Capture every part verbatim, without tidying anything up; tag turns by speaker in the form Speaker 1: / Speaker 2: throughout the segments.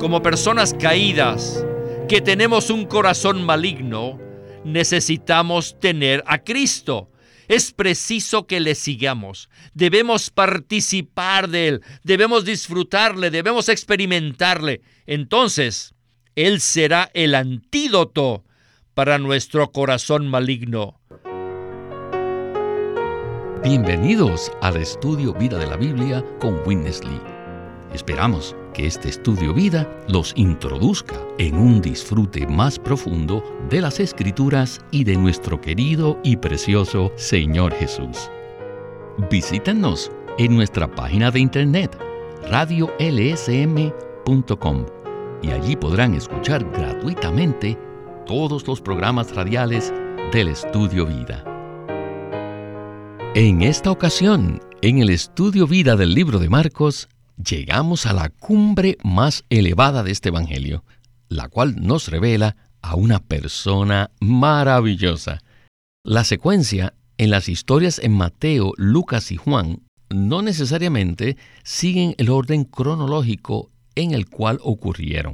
Speaker 1: como personas caídas, que tenemos un corazón maligno, necesitamos tener a Cristo. Es preciso que le sigamos. Debemos participar de Él, debemos disfrutarle, debemos experimentarle. Entonces, Él será el antídoto para nuestro corazón maligno.
Speaker 2: Bienvenidos al Estudio Vida de la Biblia con Witness Lee. Esperamos que este Estudio Vida los introduzca en un disfrute más profundo de las Escrituras y de nuestro querido y precioso Señor Jesús. Visítenos en nuestra página de internet radio l s m punto com y allí podrán escuchar gratuitamente todos los programas radiales del Estudio Vida. En esta ocasión, en el Estudio Vida del libro de Marcos, llegamos a la cumbre más elevada de este Evangelio, la cual nos revela a una persona maravillosa. La secuencia en las historias en Mateo, Lucas y Juan no necesariamente siguen el orden cronológico en el cual ocurrieron.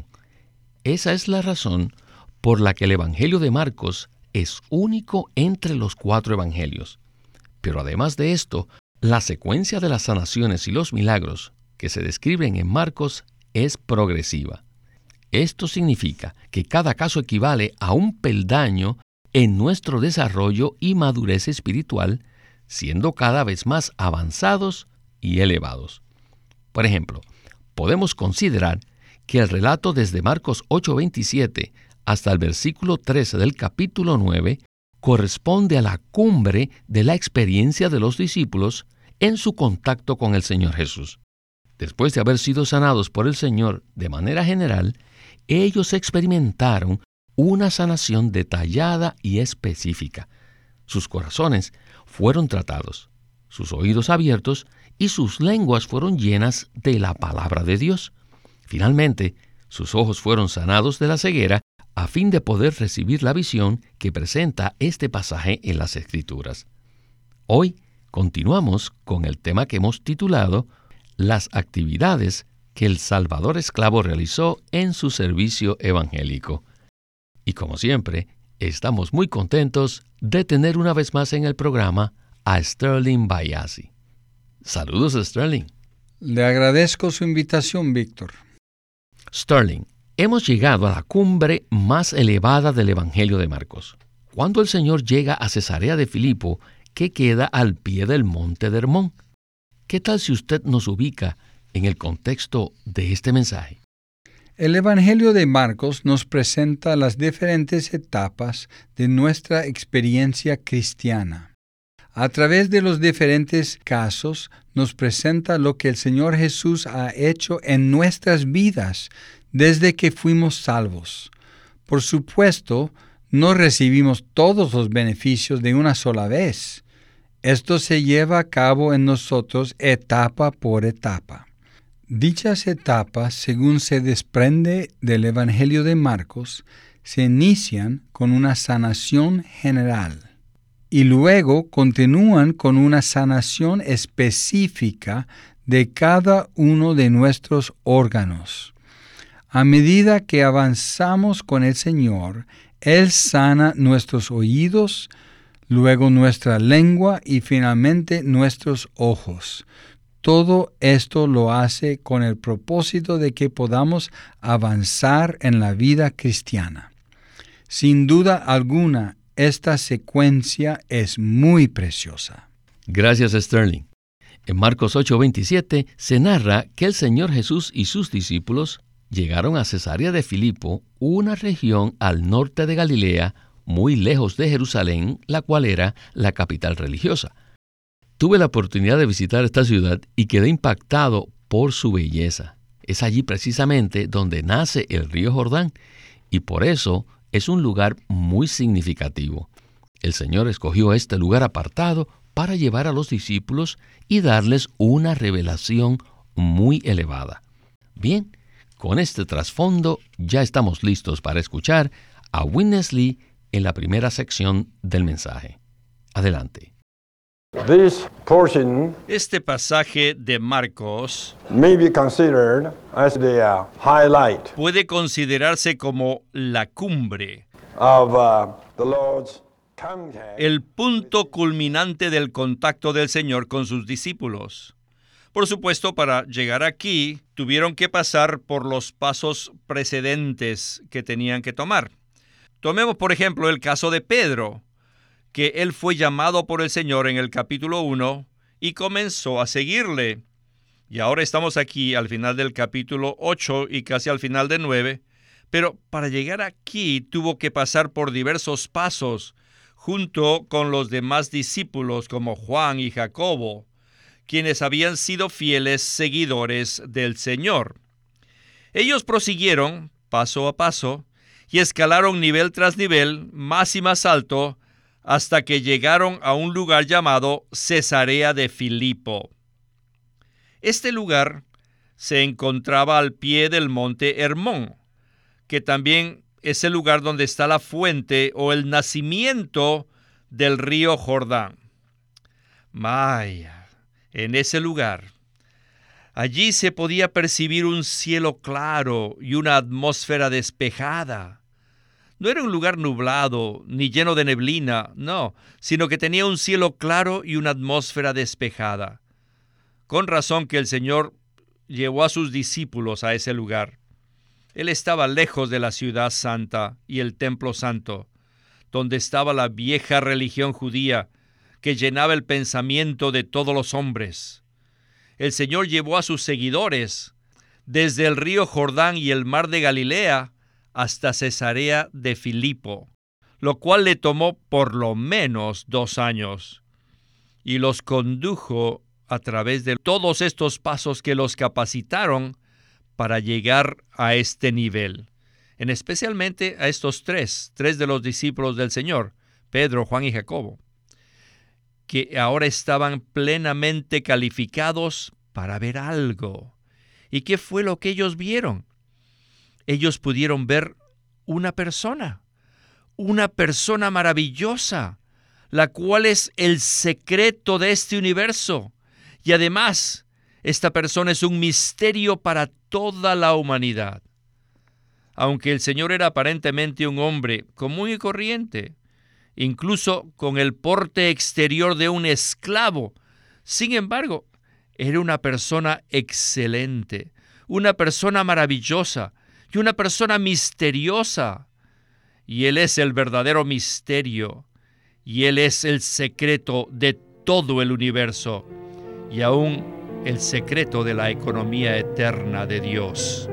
Speaker 2: Esa es la razón por la que el Evangelio de Marcos es único entre los cuatro evangelios. Pero además de esto, la secuencia de las sanaciones y los milagros que se describen en Marcos es progresiva. Esto significa que cada caso equivale a un peldaño en nuestro desarrollo y madurez espiritual, siendo cada vez más avanzados y elevados. Por ejemplo, podemos considerar que el relato desde Marcos ocho veintisiete hasta el versículo trece del capítulo nueve corresponde a la cumbre de la experiencia de los discípulos en su contacto con el Señor Jesús. Después de haber sido sanados por el Señor de manera general, ellos experimentaron una sanación detallada y específica. Sus corazones fueron tratados, sus oídos abiertos y sus lenguas fueron llenas de la palabra de Dios. Finalmente, sus ojos fueron sanados de la ceguera a fin de poder recibir la visión que presenta este pasaje en las Escrituras. Hoy continuamos con el tema que hemos titulado Las actividades que el Salvador esclavo realizó en su servicio evangélico. Y como siempre, estamos muy contentos de tener una vez más en el programa a Sterling Bayasi. Saludos, Sterling.
Speaker 3: Le agradezco su invitación, Víctor.
Speaker 2: Sterling, hemos llegado a la cumbre más elevada del Evangelio de Marcos. Cuando el Señor llega a Cesarea de Filipo, que queda al pie del monte de Hermón. ¿Qué tal si usted nos ubica en el contexto de este mensaje?
Speaker 3: El Evangelio de Marcos nos presenta las diferentes etapas de nuestra experiencia cristiana. A través de los diferentes casos, nos presenta lo que el Señor Jesús ha hecho en nuestras vidas desde que fuimos salvos. Por supuesto, no recibimos todos los beneficios de una sola vez. Esto se lleva a cabo en nosotros etapa por etapa. Dichas etapas, según se desprende del Evangelio de Marcos, se inician con una sanación general y luego continúan con una sanación específica de cada uno de nuestros órganos. A medida que avanzamos con el Señor, Él sana nuestros oídos, luego nuestra lengua y finalmente nuestros ojos. Todo esto lo hace con el propósito de que podamos avanzar en la vida cristiana. Sin duda alguna, esta secuencia es muy preciosa.
Speaker 2: Gracias, Sterling. En Marcos ocho veintisiete se narra que el Señor Jesús y sus discípulos llegaron a Cesarea de Filipo, una región al norte de Galilea, muy lejos de Jerusalén, la cual era la capital religiosa. Tuve la oportunidad de visitar esta ciudad y quedé impactado por su belleza. Es allí precisamente donde nace el río Jordán y por eso es un lugar muy significativo. El Señor escogió este lugar apartado para llevar a los discípulos y darles una revelación muy elevada. Bien, con este trasfondo ya estamos listos para escuchar a Witness Lee en la primera sección del mensaje. Adelante.
Speaker 4: This portion
Speaker 1: Este pasaje de Marcos
Speaker 4: may be considered as the uh, highlight
Speaker 1: puede considerarse como la cumbre,
Speaker 4: of uh, the Lord's contact.
Speaker 1: el punto culminante del contacto del Señor con sus discípulos. Por supuesto, para llegar aquí, tuvieron que pasar por los pasos precedentes que tenían que tomar. Tomemos, por ejemplo, el caso de Pedro, que él fue llamado por el Señor en el capítulo uno y comenzó a seguirle. Y ahora estamos aquí al final del capítulo ocho y casi al final del nueve, pero para llegar aquí tuvo que pasar por diversos pasos, junto con los demás discípulos como Juan y Jacobo, quienes habían sido fieles seguidores del Señor. Ellos prosiguieron paso a paso y escalaron nivel tras nivel, más y más alto, hasta que llegaron a un lugar llamado Cesarea de Filipo. Este lugar se encontraba al pie del monte Hermón, que también es el lugar donde está la fuente o el nacimiento del río Jordán. Maya, en ese lugar, allí se podía percibir un cielo claro y una atmósfera despejada. No era un lugar nublado ni lleno de neblina, no, sino que tenía un cielo claro y una atmósfera despejada. Con razón que el Señor llevó a sus discípulos a ese lugar. Él estaba lejos de la ciudad santa y el templo santo, donde estaba la vieja religión judía que llenaba el pensamiento de todos los hombres. El Señor llevó a sus seguidores desde el río Jordán y el mar de Galilea hasta Cesarea de Filipo, lo cual le tomó por lo menos dos años, y los condujo a través de todos estos pasos que los capacitaron para llegar a este nivel, en especialmente a estos tres, tres de los discípulos del Señor, Pedro, Juan y Jacobo, que ahora estaban plenamente calificados para ver algo. ¿Y qué fue lo que ellos vieron? Ellos pudieron ver una persona, una persona maravillosa, la cual es el secreto de este universo. Y además, esta persona es un misterio para toda la humanidad. Aunque el Señor era aparentemente un hombre común y corriente, incluso con el porte exterior de un esclavo, sin embargo, era una persona excelente, una persona maravillosa y una persona misteriosa. Y Él es el verdadero misterio, y Él es el secreto de todo el universo, y aún el secreto de la economía eterna de Dios.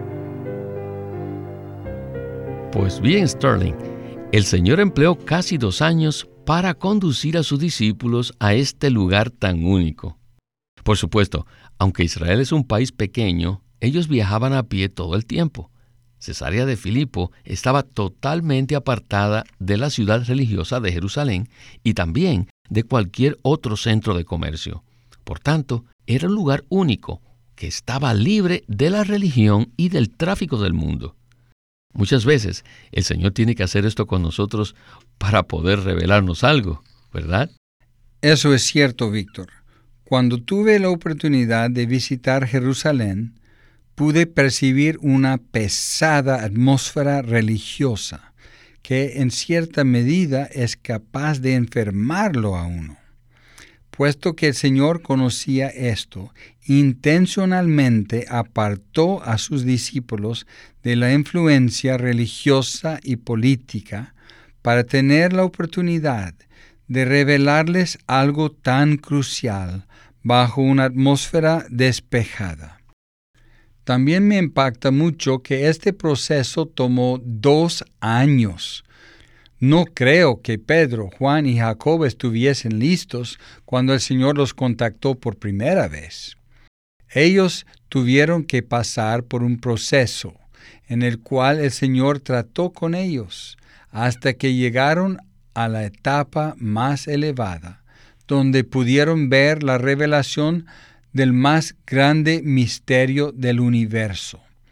Speaker 2: Pues bien, Sterling, el Señor empleó casi dos años para conducir a sus discípulos a este lugar tan único. Por supuesto, aunque Israel es un país pequeño, ellos viajaban a pie todo el tiempo. Cesarea de Filipo estaba totalmente apartada de la ciudad religiosa de Jerusalén y también de cualquier otro centro de comercio. Por tanto, era un lugar único que estaba libre de la religión y del tráfico del mundo. Muchas veces el Señor tiene que hacer esto con nosotros para poder revelarnos algo, ¿verdad?
Speaker 3: Eso es cierto, Víctor. Cuando tuve la oportunidad de visitar Jerusalén, pude percibir una pesada atmósfera religiosa que en cierta medida es capaz de enfermarlo a uno. Puesto que el Señor conocía esto, intencionalmente apartó a sus discípulos de la influencia religiosa y política para tener la oportunidad de revelarles algo tan crucial bajo una atmósfera despejada. También me impacta mucho que este proceso tomó dos años. No creo que Pedro, Juan y Jacobo estuviesen listos cuando el Señor los contactó por primera vez. Ellos tuvieron que pasar por un proceso en el cual el Señor trató con ellos hasta que llegaron a la etapa más elevada, donde pudieron ver la revelación del más grande misterio del universo.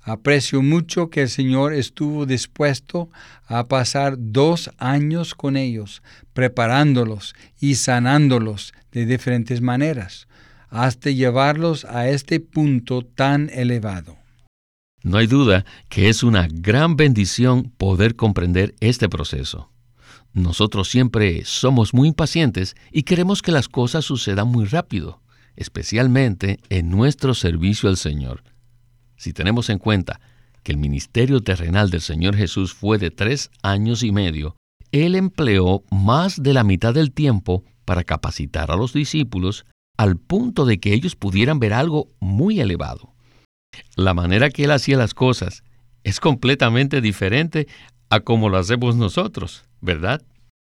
Speaker 3: Aprecio mucho que el Señor estuvo dispuesto a pasar dos años con ellos, preparándolos y sanándolos de diferentes maneras, hasta llevarlos a este punto tan elevado.
Speaker 2: No hay duda que es una gran bendición poder comprender este proceso. Nosotros siempre somos muy impacientes y queremos que las cosas sucedan muy rápido, especialmente en nuestro servicio al Señor. Si tenemos en cuenta que el ministerio terrenal del Señor Jesús fue de tres años y medio, Él empleó más de la mitad del tiempo para capacitar a los discípulos al punto de que ellos pudieran ver algo muy elevado. La manera que Él hacía las cosas es completamente diferente a como lo hacemos nosotros, ¿verdad?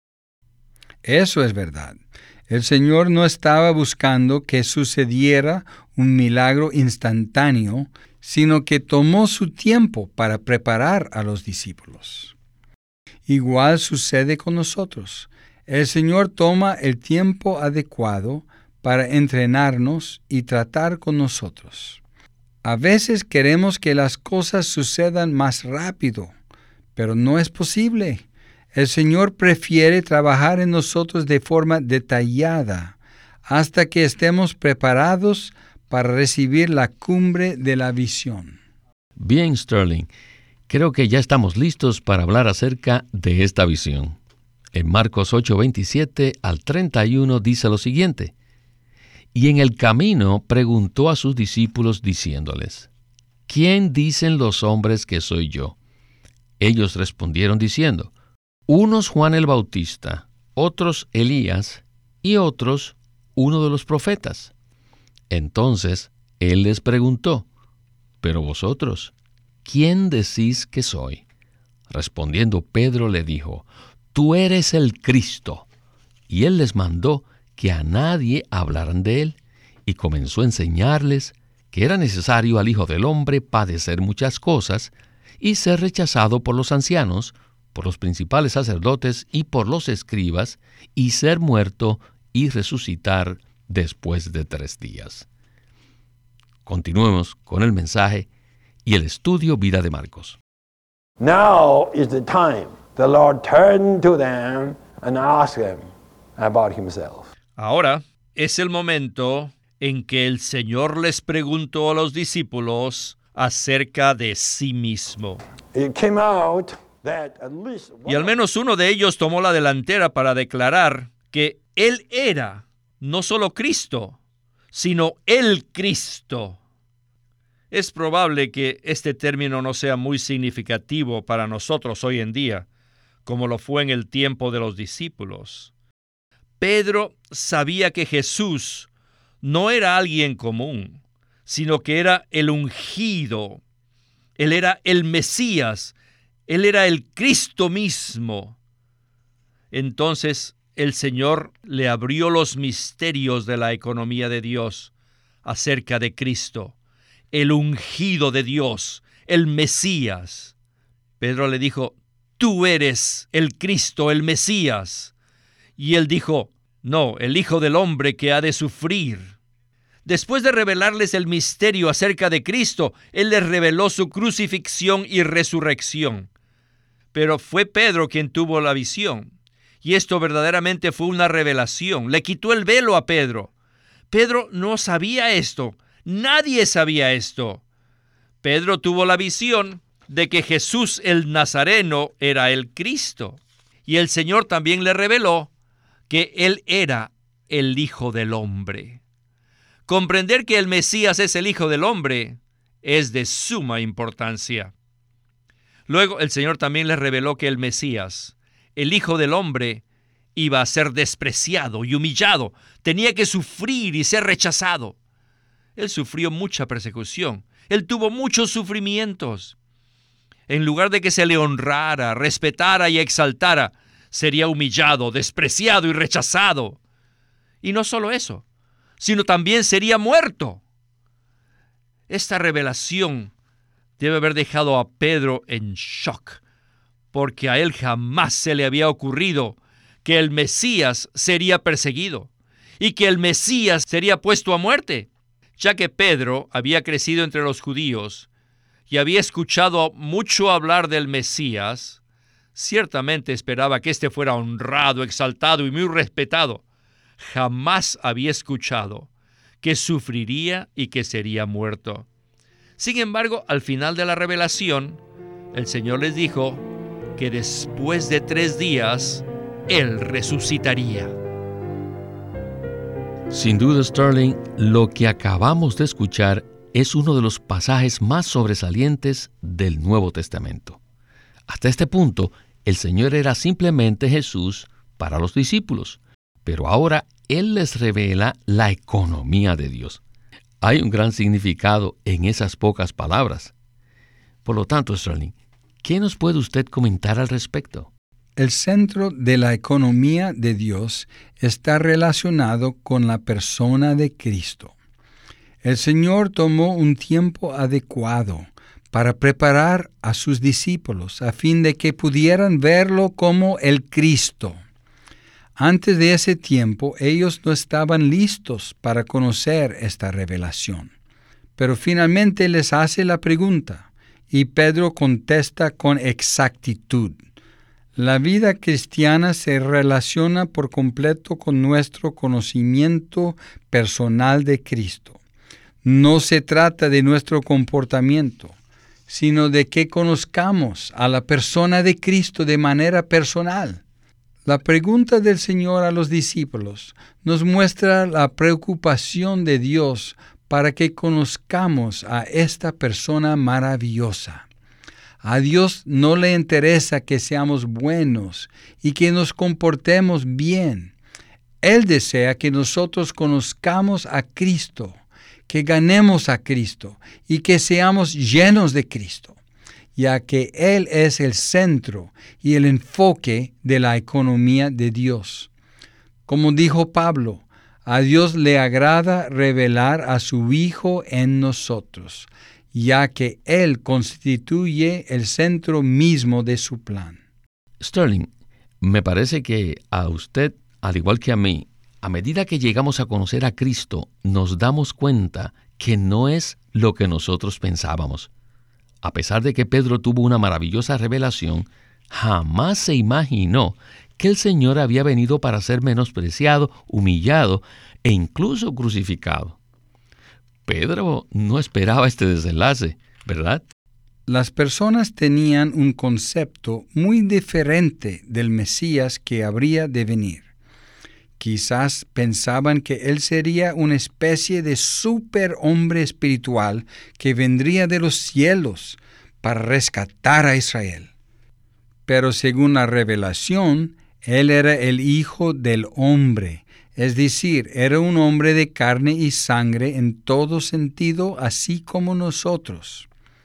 Speaker 3: Eso es verdad. El Señor no estaba buscando que sucediera un milagro instantáneo, sino que tomó su tiempo para preparar a los discípulos. Igual sucede con nosotros. El Señor toma el tiempo adecuado para entrenarnos y tratar con nosotros. A veces queremos que las cosas sucedan más rápido, pero no es posible. El Señor prefiere trabajar en nosotros de forma detallada hasta que estemos preparados para recibir la cumbre de la visión.
Speaker 2: Bien, Sterling, creo que ya estamos listos para hablar acerca de esta visión. En Marcos ocho, veintisiete al treinta y uno dice lo siguiente: Y en el camino preguntó a sus discípulos diciéndoles: ¿Quién dicen los hombres que soy yo? Ellos respondieron diciendo: unos Juan el Bautista, otros Elías, y otros uno de los profetas. Entonces él les preguntó: ¿Pero vosotros, quién decís que soy? Respondiendo Pedro le dijo: Tú eres el Cristo. Y él les mandó que a nadie hablaran de él, y comenzó a enseñarles que era necesario al Hijo del Hombre padecer muchas cosas, y ser rechazado por los ancianos, por los principales sacerdotes y por los escribas, y ser muerto y resucitar después de tres días. Continuemos con el mensaje y el estudio Vida de Marcos.
Speaker 4: Now is the time the Lord turned to them and asked them about himself.
Speaker 1: Ahora es el momento en que el Señor les preguntó a los discípulos acerca de sí mismo.
Speaker 4: It came out that at least one
Speaker 1: Y al menos uno de ellos tomó la delantera para declarar que Él era no solo Cristo, sino el Cristo. Es probable que este término no sea muy significativo para nosotros hoy en día, como lo fue en el tiempo de los discípulos. Pedro sabía que Jesús no era alguien común, sino que era el ungido. Él era el Mesías. Él era el Cristo mismo. Entonces el Señor le abrió los misterios de la economía de Dios acerca de Cristo, el ungido de Dios, el Mesías. Pedro le dijo: tú eres el Cristo, el Mesías. Y él dijo: no, el Hijo del Hombre que ha de sufrir. Después de revelarles el misterio acerca de Cristo, Él les reveló su crucifixión y resurrección. Pero fue Pedro quien tuvo la visión. Y esto verdaderamente fue una revelación. Le quitó el velo a Pedro. Pedro no sabía esto. Nadie sabía esto. Pedro tuvo la visión de que Jesús el Nazareno era el Cristo. Y el Señor también le reveló que Él era el Hijo del Hombre. Comprender que el Mesías es el Hijo del Hombre es de suma importancia. Luego el Señor también les reveló que el Mesías, el Hijo del Hombre, iba a ser despreciado y humillado. Tenía que sufrir y ser rechazado. Él sufrió mucha persecución. Él tuvo muchos sufrimientos. En lugar de que se le honrara, respetara y exaltara, sería humillado, despreciado y rechazado. Y no solo eso, sino también sería muerto. Esta revelación debe haber dejado a Pedro en shock, porque a él jamás se le había ocurrido que el Mesías sería perseguido y que el Mesías sería puesto a muerte, ya que Pedro había crecido entre los judíos y había escuchado mucho hablar del Mesías, ciertamente esperaba que éste fuera honrado, exaltado y muy respetado. Jamás había escuchado que sufriría y que sería muerto. Sin embargo, al final de la revelación, el Señor les dijo que después de tres días, Él resucitaría.
Speaker 2: Sin duda, Sterling, lo que acabamos de escuchar es uno de los pasajes más sobresalientes del Nuevo Testamento. Hasta este punto, el Señor era simplemente Jesús para los discípulos, pero ahora Él les revela la economía de Dios. Hay un gran significado en esas pocas palabras. Por lo tanto, Sterling, ¿qué nos puede usted comentar al respecto?
Speaker 3: El centro de la economía de Dios está relacionado con la persona de Cristo. El Señor tomó un tiempo adecuado para preparar a sus discípulos a fin de que pudieran verlo como el Cristo. Antes de ese tiempo, ellos no estaban listos para conocer esta revelación. Pero finalmente les hace la pregunta, y Pedro contesta con exactitud. La vida cristiana se relaciona por completo con nuestro conocimiento personal de Cristo. No se trata de nuestro comportamiento, sino de que conozcamos a la persona de Cristo de manera personal. La pregunta del Señor a los discípulos nos muestra la preocupación de Dios para que conozcamos a esta persona maravillosa. A Dios no le interesa que seamos buenos y que nos comportemos bien. Él desea que nosotros conozcamos a Cristo, que ganemos a Cristo y que seamos llenos de Cristo, ya que Él es el centro y el enfoque de la economía de Dios. Como dijo Pablo, a Dios le agrada revelar a su Hijo en nosotros, ya que Él constituye el centro mismo de su plan.
Speaker 2: Sterling, me parece que a usted, al igual que a mí, a medida que llegamos a conocer a Cristo, nos damos cuenta que no es lo que nosotros pensábamos. A pesar de que Pedro tuvo una maravillosa revelación, jamás se imaginó que el Señor había venido para ser menospreciado, humillado e incluso crucificado. Pedro no esperaba este desenlace, ¿verdad?
Speaker 3: Las personas tenían un concepto muy diferente del Mesías que habría de venir. Quizás pensaban que él sería una especie de superhombre espiritual que vendría de los cielos para rescatar a Israel. Pero según la revelación, él era el Hijo del Hombre, es decir, era un hombre de carne y sangre en todo sentido, así como nosotros.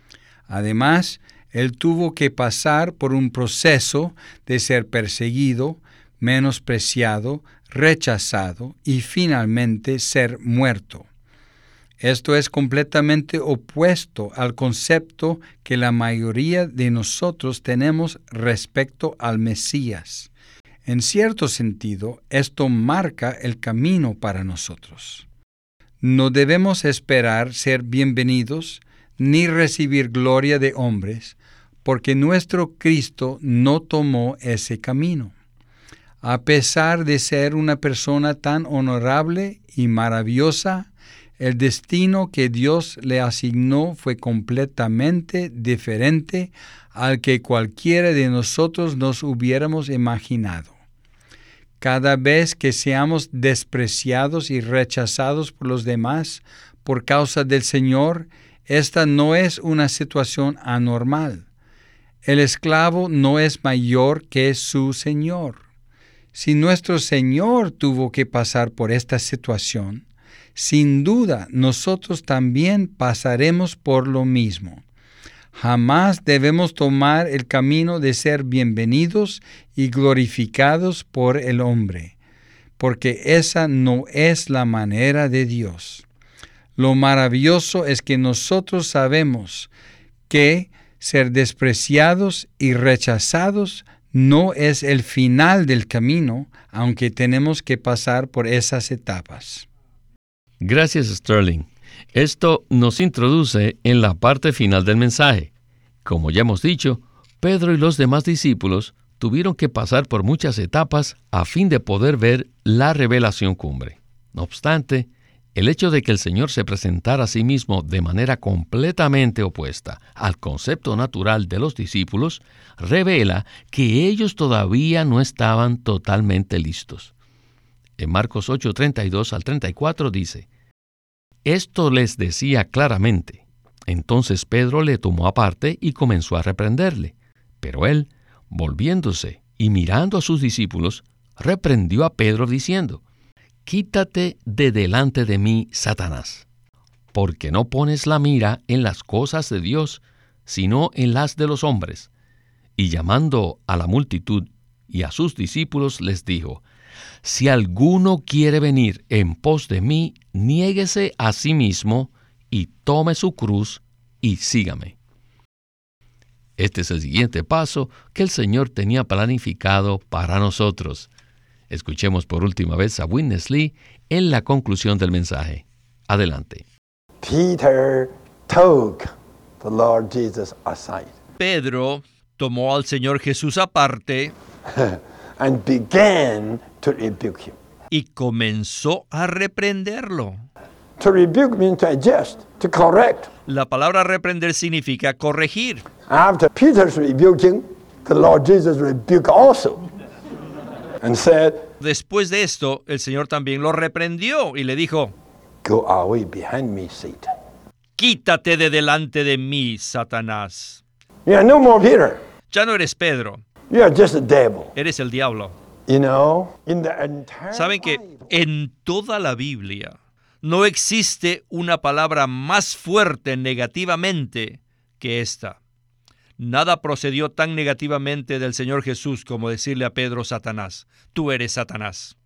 Speaker 3: Además, él tuvo que pasar por un proceso de ser perseguido, menospreciado, rechazado y finalmente ser muerto. Esto es completamente opuesto al concepto que la mayoría de nosotros tenemos respecto al Mesías. En cierto sentido, esto marca el camino para nosotros. No debemos esperar ser bienvenidos ni recibir gloria de hombres, porque nuestro Cristo no tomó ese camino. A pesar de ser una persona tan honorable y maravillosa, el destino que Dios le asignó fue completamente diferente al que cualquiera de nosotros nos hubiéramos imaginado. Cada vez que seamos despreciados y rechazados por los demás por causa del Señor, esta no es una situación anormal. El esclavo no es mayor que su Señor. Si nuestro Señor tuvo que pasar por esta situación, sin duda nosotros también pasaremos por lo mismo. Jamás debemos tomar el camino de ser bienvenidos y glorificados por el hombre, porque esa no es la manera de Dios. Lo maravilloso es que nosotros sabemos que ser despreciados y rechazados no es el final del camino, aunque tenemos que pasar por esas etapas.
Speaker 2: Gracias, Sterling. Esto nos introduce en la parte final del mensaje. Como ya hemos dicho, Pedro y los demás discípulos tuvieron que pasar por muchas etapas a fin de poder ver la revelación cumbre. No obstante, el hecho de que el Señor se presentara a sí mismo de manera completamente opuesta al concepto natural de los discípulos revela que ellos todavía no estaban totalmente listos. En Marcos ocho, treinta y dos al treinta y cuatro dice: Esto les decía claramente. Entonces Pedro le tomó aparte y comenzó a reprenderle. Pero él, volviéndose y mirando a sus discípulos, reprendió a Pedro diciendo: Quítate de delante de mí, Satanás, porque no pones la mira en las cosas de Dios, sino en las de los hombres. Y llamando a la multitud y a sus discípulos les dijo: Si alguno quiere venir en pos de mí, niéguese a sí mismo y tome su cruz y sígame. Este es el siguiente paso que el Señor tenía planificado para nosotros. Escuchemos por última vez a Witness Lee en la conclusión del mensaje. Adelante.
Speaker 4: Peter took the Lord Jesus aside
Speaker 1: Pedro tomó al Señor Jesús aparte
Speaker 4: and began to rebuke him.
Speaker 1: y comenzó a reprenderlo.
Speaker 4: To rebuke means to adjust, to correct.
Speaker 1: La palabra reprender significa corregir.
Speaker 4: After Peter's rebuking, the Lord Jesus rebuked also and said,
Speaker 1: Después de esto, el Señor también lo reprendió y le dijo:
Speaker 4: Go away behind me, Satan.
Speaker 1: Quítate de delante de mí, Satanás.
Speaker 4: You are no more Peter.
Speaker 1: Ya no eres Pedro,
Speaker 4: You are just a devil.
Speaker 1: eres el diablo.
Speaker 4: You know, in the entire
Speaker 1: Saben que
Speaker 4: Bible,
Speaker 1: en toda la Biblia no existe una palabra más fuerte negativamente que esta. Nada procedió tan negativamente del Señor Jesús como decirle a Pedro: Satanás, tú eres Satanás.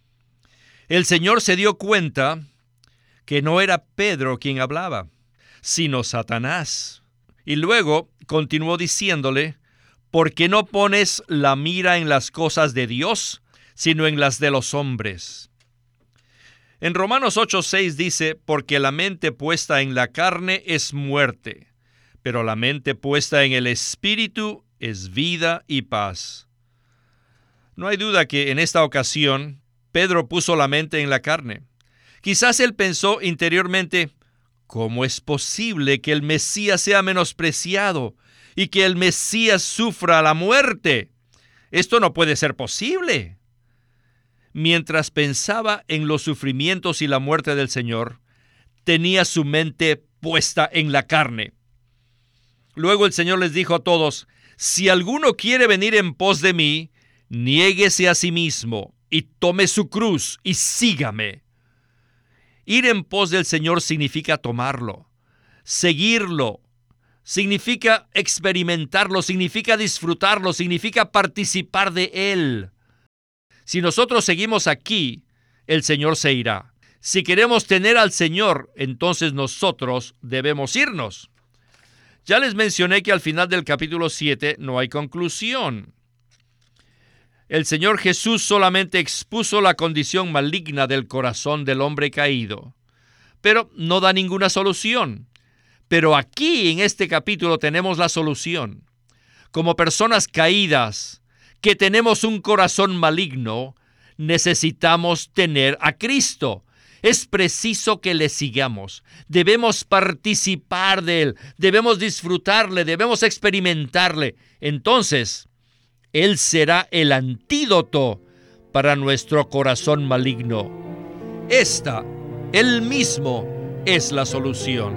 Speaker 1: El Señor se dio cuenta que no era Pedro quien hablaba, sino Satanás. Y luego continuó diciéndole: ¿por qué no pones la mira en las cosas de Dios, sino en las de los hombres? En Romanos ocho seis dice: porque la mente puesta en la carne es muerte, pero la mente puesta en el Espíritu es vida y paz. No hay duda que en esta ocasión Pedro puso la mente en la carne. Quizás él pensó interiormente: ¿cómo es posible que el Mesías sea menospreciado y que el Mesías sufra la muerte? Esto no puede ser posible. Mientras pensaba en los sufrimientos y la muerte del Señor, tenía su mente puesta en la carne. Luego el Señor les dijo a todos: si alguno quiere venir en pos de mí, niéguese a sí mismo y tome su cruz y sígame. Ir en pos del Señor significa tomarlo, seguirlo, significa experimentarlo, significa disfrutarlo, significa participar de Él. Si nosotros seguimos aquí, el Señor se irá. Si queremos tener al Señor, entonces nosotros debemos irnos. Ya les mencioné que al final del capítulo siete no hay conclusión. El Señor Jesús solamente expuso la condición maligna del corazón del hombre caído, pero no da ninguna solución. Pero aquí en este capítulo tenemos la solución. Como personas caídas, que tenemos un corazón maligno, necesitamos tener a Cristo. Es preciso que le sigamos. Debemos participar de Él. Debemos disfrutarle. Debemos experimentarle. Entonces, Él será el antídoto para nuestro corazón maligno. Esta, Él mismo, es la solución.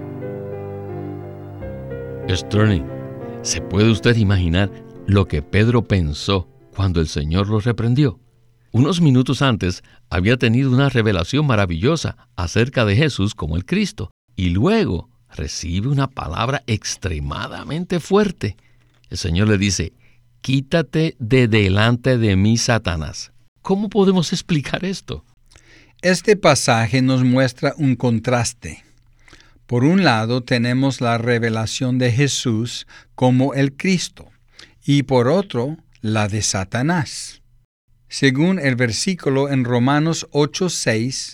Speaker 2: Sterling, ¿se puede usted imaginar lo que Pedro pensó cuando el Señor lo reprendió? Unos minutos antes había tenido una revelación maravillosa acerca de Jesús como el Cristo, y luego recibe una palabra extremadamente fuerte. El Señor le dice: quítate de delante de mí, Satanás. ¿Cómo podemos explicar esto?
Speaker 3: Este pasaje nos muestra un contraste. Por un lado tenemos la revelación de Jesús como el Cristo, y por otro, la de Satanás. Según el versículo en Romanos ocho seis,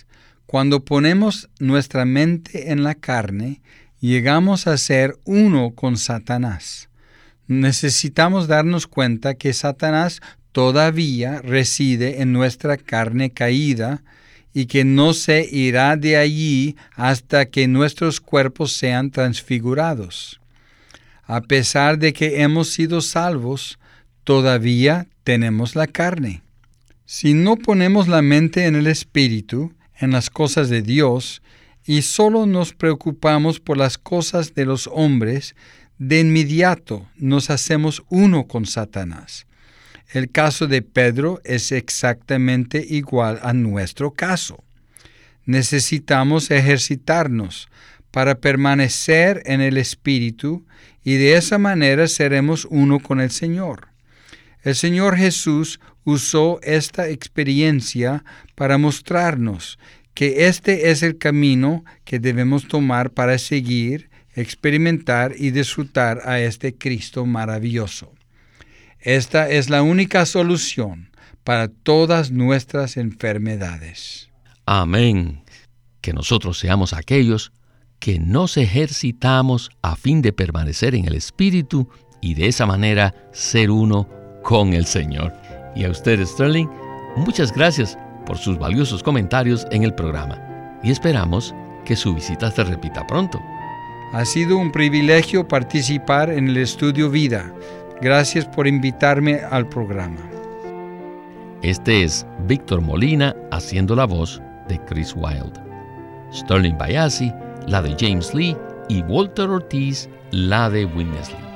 Speaker 3: Cuando ponemos nuestra mente en la carne, llegamos a ser uno con Satanás. Necesitamos darnos cuenta que Satanás todavía reside en nuestra carne caída y que no se irá de allí hasta que nuestros cuerpos sean transfigurados. A pesar de que hemos sido salvos, todavía tenemos la carne. Si no ponemos la mente en el Espíritu, en las cosas de Dios, y solo nos preocupamos por las cosas de los hombres, de inmediato nos hacemos uno con Satanás. El caso de Pedro es exactamente igual a nuestro caso. Necesitamos ejercitarnos para permanecer en el Espíritu y de esa manera seremos uno con el Señor. El Señor Jesús usó esta experiencia para mostrarnos que este es el camino que debemos tomar para seguir, experimentar y disfrutar a este Cristo maravilloso. Esta es la única solución para todas nuestras enfermedades.
Speaker 2: Amén. Que nosotros seamos aquellos que nos ejercitamos a fin de permanecer en el Espíritu y de esa manera ser uno con el Señor. Y a usted, Sterling, muchas gracias por sus valiosos comentarios en el programa. Y esperamos que su visita se repita pronto.
Speaker 3: Ha sido un privilegio participar en el Estudio Vida. Gracias por invitarme al programa.
Speaker 2: Este es Víctor Molina haciendo la voz de Chris Wilde. Sterling Bayasi, la de James Lee, y Walter Ortiz, la de Witness Lee.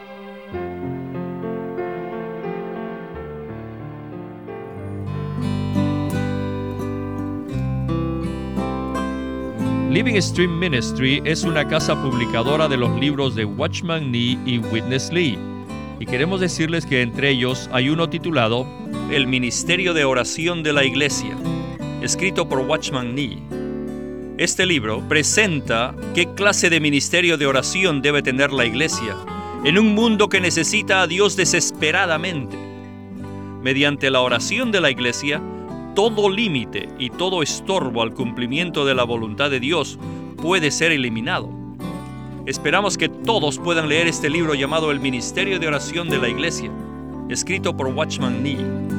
Speaker 1: Living Stream Ministry es una casa publicadora de los libros de Watchman Nee y Witness Lee. Y queremos decirles que entre ellos hay uno titulado El Ministerio de Oración de la Iglesia, escrito por Watchman Nee. Este libro presenta qué clase de ministerio de oración debe tener la iglesia en un mundo que necesita a Dios desesperadamente. Mediante la oración de la iglesia, todo límite y todo estorbo al cumplimiento de la voluntad de Dios puede ser eliminado. Esperamos que todos puedan leer este libro llamado El Ministerio de Oración de la Iglesia, escrito por Watchman Nee.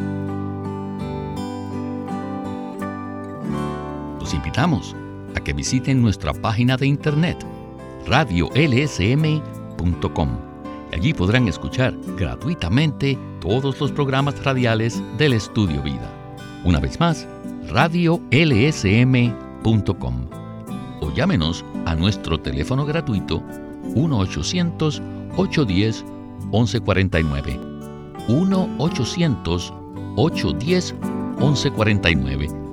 Speaker 2: Los invitamos a que visiten nuestra página de internet, radio l s m punto com. Y allí podrán escuchar gratuitamente todos los programas radiales del Estudio Vida. Una vez más, radio l s m punto com. O llámenos a nuestro teléfono gratuito uno ochocientos, ochocientos diez, once cuarenta y nueve. uno ochocientos, ochocientos diez, once cuarenta y nueve.